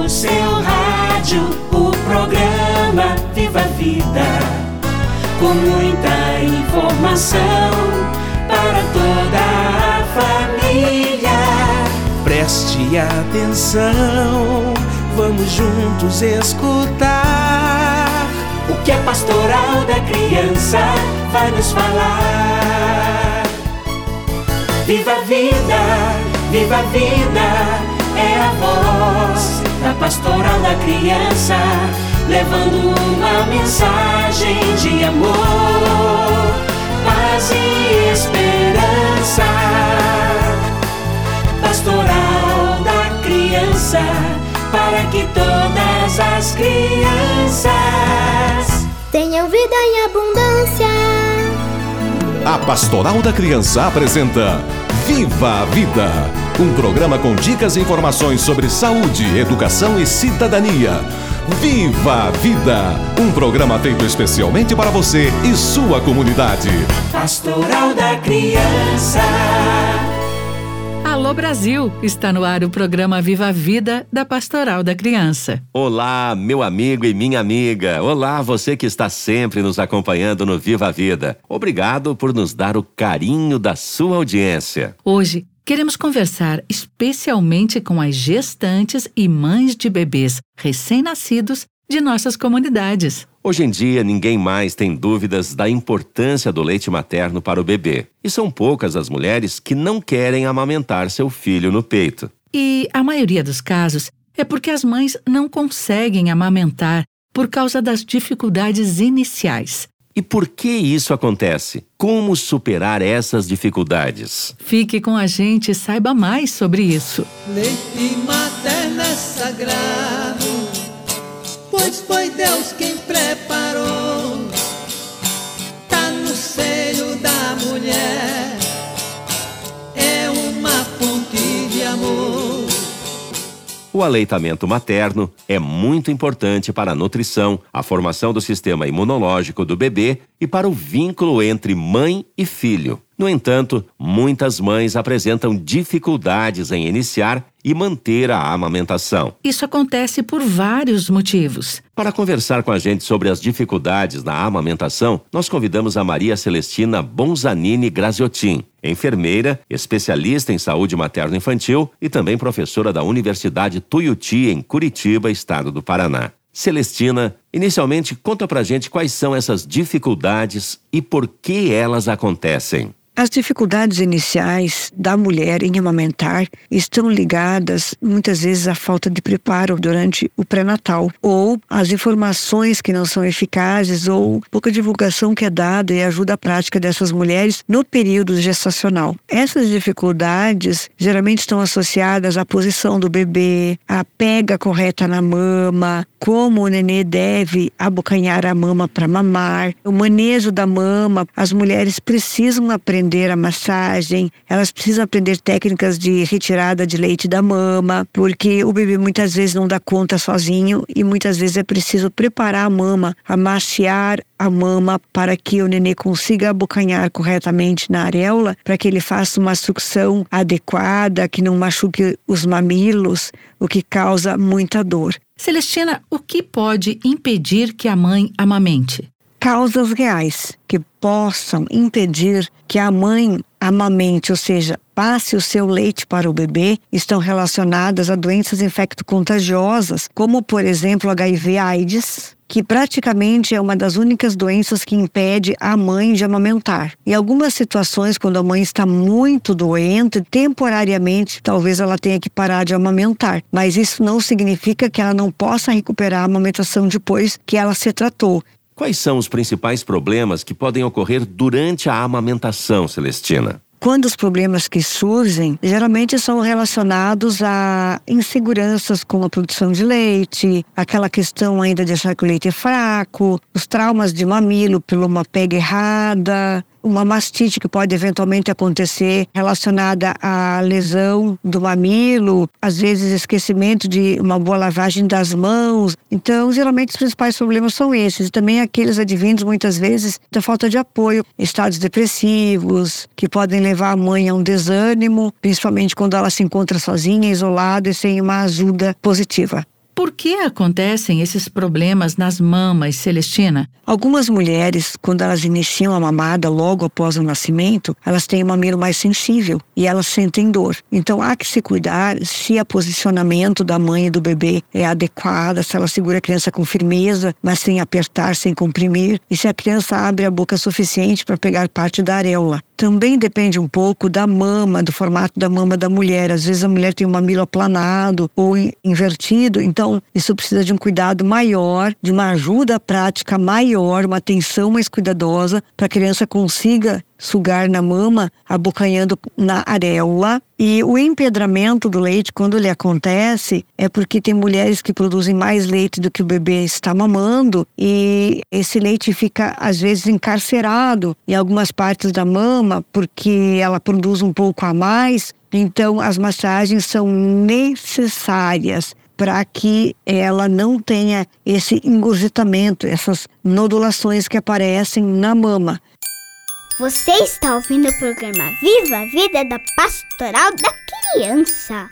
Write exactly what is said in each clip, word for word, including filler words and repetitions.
no seu rádio o programa Viva a Vida, com muita informação para toda a família. Preste atenção, vamos juntos escutar o que a Pastoral da Criança vai nos falar. Viva a vida, viva a vida, é a voz da Pastoral da Criança, levando uma mensagem de amor, paz e esperança. Pastoral da Criança, para que todas as crianças tenham vida em abundância. A Pastoral da Criança apresenta Viva a Vida, um programa com dicas e informações sobre saúde, educação e cidadania. Viva a Vida, um programa feito especialmente para você e sua comunidade. Pastoral da Criança. Alô Brasil, está no ar o programa Viva a Vida da Pastoral da Criança. Olá, meu amigo e minha amiga. Olá, você que está sempre nos acompanhando no Viva a Vida. Obrigado por nos dar o carinho da sua audiência. Hoje, queremos conversar especialmente com as gestantes e mães de bebês recém-nascidos de nossas comunidades. Hoje em dia, ninguém mais tem dúvidas da importância do leite materno para o bebê. E são poucas as mulheres que não querem amamentar seu filho no peito. E a maioria dos casos é porque as mães não conseguem amamentar por causa das dificuldades iniciais. E por que isso acontece? Como superar essas dificuldades? Fique com a gente e saiba mais sobre isso. Leite materno é sagrado, pois foi Deus quem preparou. Tá no seio da mulher, é uma fonte de amor. O aleitamento materno é muito importante para a nutrição, a formação do sistema imunológico do bebê e para o vínculo entre mãe e filho. No entanto, muitas mães apresentam dificuldades em iniciar e manter a amamentação. Isso acontece por vários motivos. Para conversar com a gente sobre as dificuldades na amamentação, nós convidamos a Maria Celestina Bonzanini Graziotin, enfermeira, especialista em saúde materno-infantil e também professora da Universidade Tuiuti, em Curitiba, estado do Paraná. Celestina, inicialmente conta pra gente quais são essas dificuldades e por que elas acontecem. As dificuldades iniciais da mulher em amamentar estão ligadas muitas vezes à falta de preparo durante o pré-natal, ou às informações que não são eficazes, ou pouca divulgação que é dada e ajuda a prática dessas mulheres no período gestacional. Essas dificuldades geralmente estão associadas à posição do bebê, à pega correta na mama, como o nenê deve abocanhar a mama para mamar, o manejo da mama. As mulheres precisam aprender a massagem, elas precisam aprender técnicas de retirada de leite da mama, porque o bebê muitas vezes não dá conta sozinho e muitas vezes é preciso preparar a mama, amaciar a mama para que o nenê consiga abocanhar corretamente na areola, para que ele faça uma sucção adequada, que não machuque os mamilos, o que causa muita dor. Celestina, o que pode impedir que a mãe amamente? Causas reais que possam impedir que a mãe amamente, ou seja, passe o seu leite para o bebê, estão relacionadas a doenças infecto-contagiosas, como, por exemplo, H I V AIDS, que praticamente é uma das únicas doenças que impede a mãe de amamentar. Em algumas situações, quando a mãe está muito doente, temporariamente, talvez ela tenha que parar de amamentar. Mas isso não significa que ela não possa recuperar a amamentação depois que ela se tratou. Quais são os principais problemas que podem ocorrer durante a amamentação, Celestina? Quando os problemas que surgem, geralmente são relacionados a inseguranças como a produção de leite, aquela questão ainda de achar que o leite é fraco, os traumas de mamilo por uma pega errada, uma mastite que pode eventualmente acontecer relacionada à lesão do mamilo, às vezes esquecimento de uma boa lavagem das mãos. Então, geralmente os principais problemas são esses. E também aqueles advindos muitas vezes da falta de apoio, estados depressivos, que podem levar a mãe a um desânimo, principalmente quando ela se encontra sozinha, isolada e sem uma ajuda positiva. por que acontecem esses problemas nas mamas, Celestina? Algumas mulheres, quando elas iniciam a mamada logo após o nascimento, elas têm o mamilo mais sensível e elas sentem dor. Então há que se cuidar se o posicionamento da mãe e do bebê é adequado, se ela segura a criança com firmeza, mas sem apertar, sem comprimir, e se a criança abre a boca suficiente para pegar parte da areola. Também depende um pouco da mama, do formato da mama da mulher. Às vezes a mulher tem um mamilo aplanado ou invertido, então isso precisa de um cuidado maior, de uma ajuda prática maior, uma atenção mais cuidadosa para a criança consiga sugar na mama, abocanhando na areola. E o empedramento do leite, quando ele acontece, é porque tem mulheres que produzem mais leite do que o bebê está mamando, e esse leite fica às vezes encarcerado em algumas partes da mama porque ela produz um pouco a mais. Então as massagens são necessárias para que ela não tenha esse engurgitamento, essas nodulações que aparecem na mama. Você está ouvindo o programa Viva a Vida da Pastoral da Criança.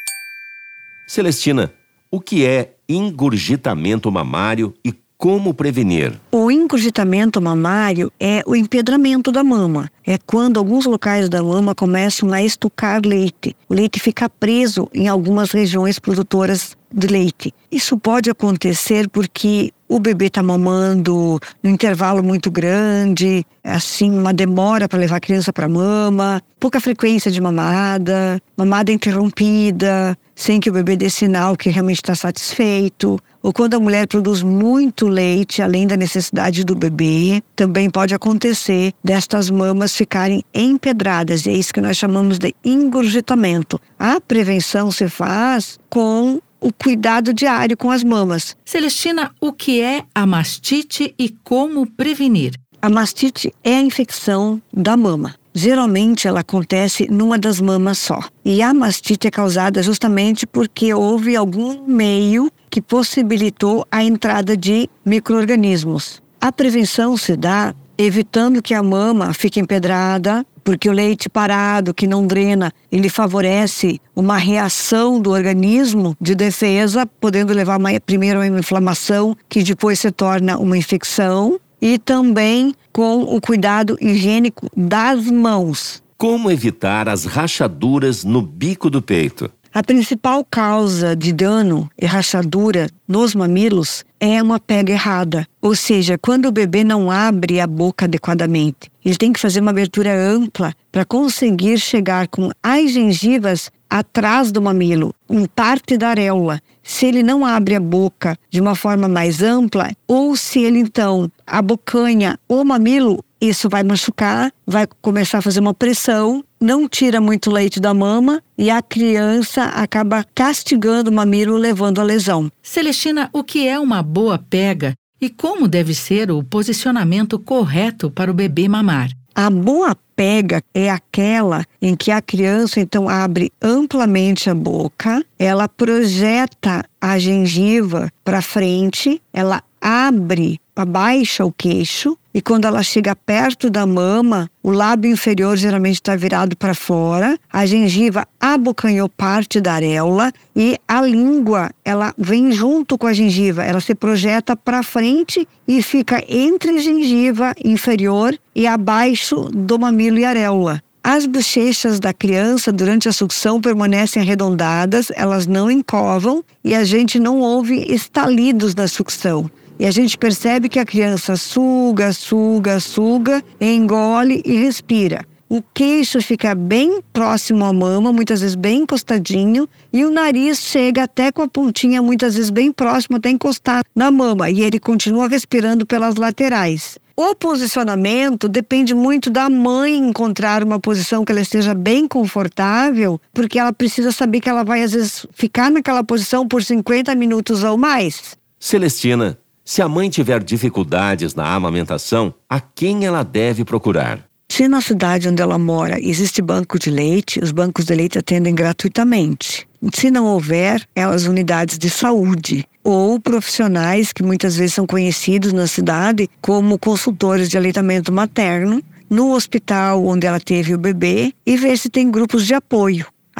Celestina, o que é engurgitamento mamário e como prevenir? O engurgitamento mamário é o empedramento da mama. É quando alguns locais da mama começam a estocar leite. O leite fica preso em algumas regiões produtoras de leite. Isso pode acontecer porque o bebê está mamando num intervalo muito grande, assim, uma demora para levar a criança para a mama, pouca frequência de mamada, mamada interrompida, sem que o bebê dê sinal que realmente está satisfeito. Ou quando a mulher produz muito leite, além da necessidade do bebê, também pode acontecer destas mamas ficarem empedradas. E é isso que nós chamamos de engurgitamento. A prevenção se faz com o cuidado diário com as mamas. Celestina, o que é a mastite e como prevenir? A mastite é a infecção da mama. Geralmente ela acontece numa das mamas só. E a mastite é causada justamente porque houve algum meio que possibilitou a entrada de micro-organismos. A prevenção se dá evitando que a mama fique empedrada, porque o leite parado, que não drena, ele favorece uma reação do organismo de defesa, podendo levar uma, primeiro a uma inflamação, que depois se torna uma infecção, e também com o cuidado higiênico das mãos. Como evitar as rachaduras no bico do peito? A principal causa de dano e rachadura nos mamilos é uma pega errada. Ou seja, quando o bebê não abre a boca adequadamente. Ele tem que fazer uma abertura ampla para conseguir chegar com as gengivas atrás do mamilo, em parte da areola. Se ele não abre a boca de uma forma mais ampla, ou se ele então abocanha o mamilo, isso vai machucar, vai começar a fazer uma pressão, não tira muito leite da mama e a criança acaba castigando o mamilo, levando a lesão. Celestina, o que é uma boa pega e como deve ser o posicionamento correto para o bebê mamar? A boa pega é aquela em que a criança então abre amplamente a boca, ela projeta a gengiva para frente, ela abre, abaixa o queixo, e quando ela chega perto da mama, o lábio inferior geralmente está virado para fora, a gengiva abocanhou parte da areola e a língua, ela vem junto com a gengiva, ela se projeta para frente e fica entre a gengiva inferior e abaixo do mamilo e areola. As bochechas da criança durante a sucção permanecem arredondadas, elas não encovam e a gente não ouve estalidos da sucção. E a gente percebe que a criança suga, suga, suga, engole e respira. O queixo fica bem próximo à mama, muitas vezes bem encostadinho, e o nariz chega até com a pontinha, muitas vezes bem próximo, até encostar na mama, e ele continua respirando pelas laterais. O posicionamento depende muito da mãe encontrar uma posição que ela esteja bem confortável, porque ela precisa saber que ela vai, às vezes, ficar naquela posição por cinquenta minutos ou mais. Celestina, se a mãe tiver dificuldades na amamentação, a quem ela deve procurar? Se na cidade onde ela mora existe banco de leite, os bancos de leite atendem gratuitamente. Se não houver, é as unidades de saúde ou profissionais que muitas vezes são conhecidos na cidade como consultores de aleitamento materno, no hospital onde ela teve o bebê, e ver se tem grupos de apoio.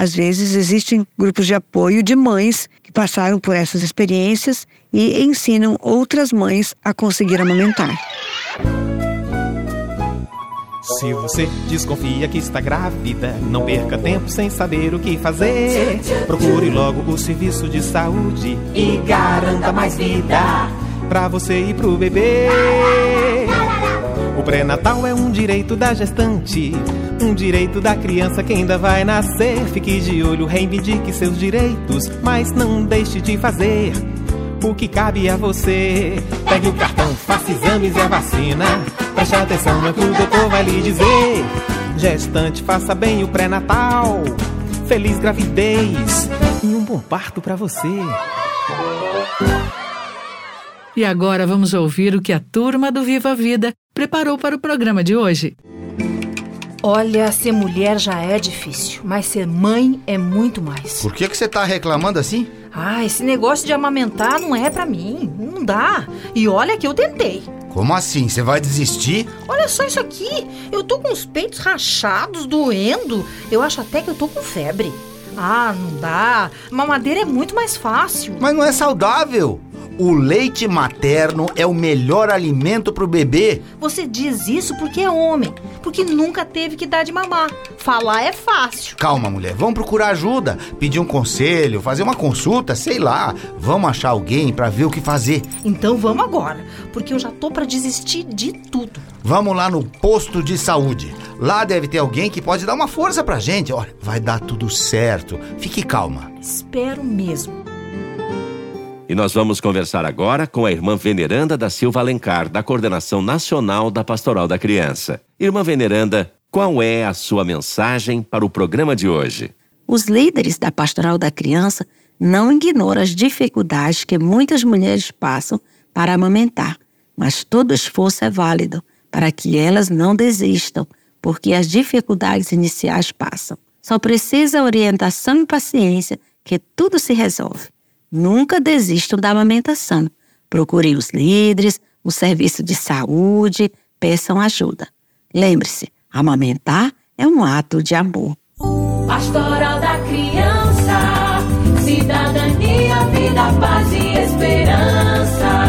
Às vezes existem grupos de apoio de mães que passaram por essas experiências e ensinam outras mães a conseguir amamentar. Se você desconfia que está grávida, não perca tempo sem saber o que fazer. Procure logo o serviço de saúde e garanta mais vida pra você e pro bebê. O pré-natal é um direito da gestante, um direito da criança que ainda vai nascer. Fique de olho, reivindique seus direitos, mas não deixe de fazer o que cabe a você. Pegue o cartão, faça exames e a vacina. Preste atenção no que o doutor vai lhe dizer. Gestante, faça bem o pré-natal. Feliz gravidez e um bom parto pra você. E agora vamos ouvir o que a turma do Viva a Vida preparou para o programa de hoje. Olha, ser mulher já é difícil, mas ser mãe é muito mais. Por que que você tá reclamando assim? Ah, esse negócio de amamentar não é pra mim, não dá. E olha que eu tentei. Como assim? Você vai desistir? Olha só isso aqui, eu tô com os peitos rachados, doendo. Eu acho até que eu tô com febre. Ah, não dá. Mamadeira é muito mais fácil. Mas não é saudável. O leite materno é o melhor alimento pro bebê. Você diz isso porque é homem, porque nunca teve que dar de mamar. Falar é fácil. Calma, mulher, vamos procurar ajuda, pedir um conselho, fazer uma consulta, sei lá. Vamos achar alguém pra ver o que fazer. Então vamos agora, porque eu já tô pra desistir de tudo. Vamos lá no posto de saúde. Lá deve ter alguém que pode dar uma força pra gente. Olha, vai dar tudo certo. Fique calma. Espero mesmo. E nós vamos conversar agora com a irmã Veneranda da Silva Alencar, da Coordenação Nacional da Pastoral da Criança. Irmã Veneranda, qual é a sua mensagem para o programa de hoje? Os líderes da Pastoral da Criança não ignoram as dificuldades que muitas mulheres passam para amamentar, mas todo esforço é válido para que elas não desistam, porque as dificuldades iniciais passam. Só precisa orientação e paciência que tudo se resolve. Nunca desistam da amamentação. Procurem os líderes, o serviço de saúde, peçam ajuda. Lembre-se, amamentar é um ato de amor. Pastoral da Criança, cidadania, vida, paz e esperança.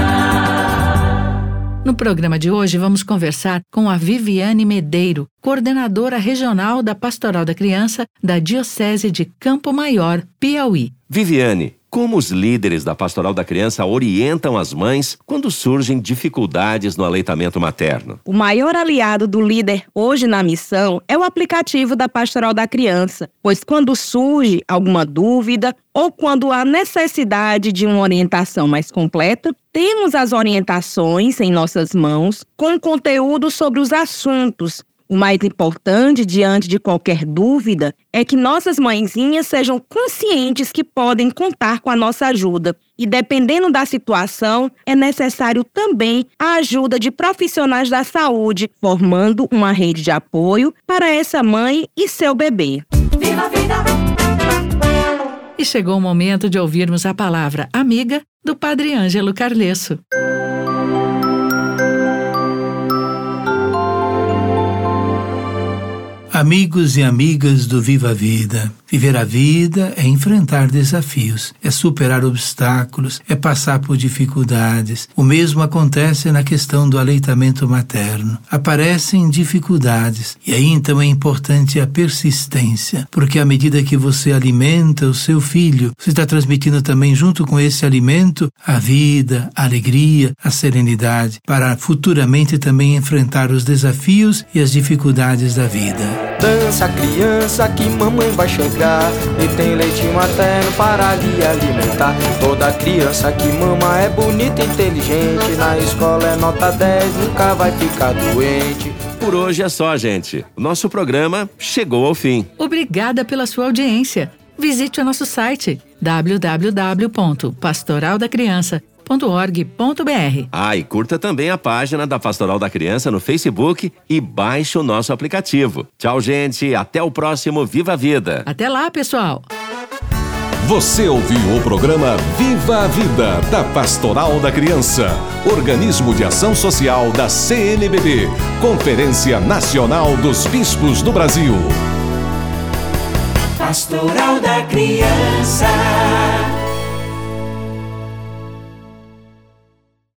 No programa de hoje vamos conversar com a Viviane Medeiro, coordenadora regional da Pastoral da Criança da Diocese de Campo Maior, Piauí. Viviane, como os líderes da Pastoral da Criança orientam as mães quando surgem dificuldades no aleitamento materno? O maior aliado do líder hoje na missão é o aplicativo da Pastoral da Criança, pois quando surge alguma dúvida ou quando há necessidade de uma orientação mais completa, temos as orientações em nossas mãos com conteúdo sobre os assuntos. O mais importante, diante de qualquer dúvida, é que nossas mãezinhas sejam conscientes que podem contar com a nossa ajuda. E dependendo da situação, é necessário também a ajuda de profissionais da saúde, formando uma rede de apoio para essa mãe e seu bebê. Viva a vida! E chegou o momento de ouvirmos a palavra amiga do Padre Ângelo Carlesso. Amigos e amigas do Viva a Vida. Viver a vida é enfrentar desafios, é superar obstáculos, é passar por dificuldades. O mesmo acontece na questão do aleitamento materno. Aparecem dificuldades e aí então é importante a persistência, porque à medida que você alimenta o seu filho, você está transmitindo também junto com esse alimento a vida, a alegria, a serenidade, para futuramente também enfrentar os desafios e as dificuldades da vida. Dança, criança, que mamãe vai chegar e tem leite materno para lhe alimentar. Toda criança que mama é bonita e inteligente, na escola é nota dez, nunca vai ficar doente. Por hoje é só, gente. Nosso programa chegou ao fim. Obrigada pela sua audiência. Visite o nosso site w w w ponto pastoral da criança ponto org ponto b r. Ah, e curta também a página da Pastoral da Criança no Facebook e baixe o nosso aplicativo. Tchau, gente. Até o próximo Viva a Vida. Até lá, pessoal. Você ouviu o programa Viva a Vida, da Pastoral da Criança, organismo de ação social da C N B B, Conferência Nacional dos Bispos do Brasil. Pastoral da Criança.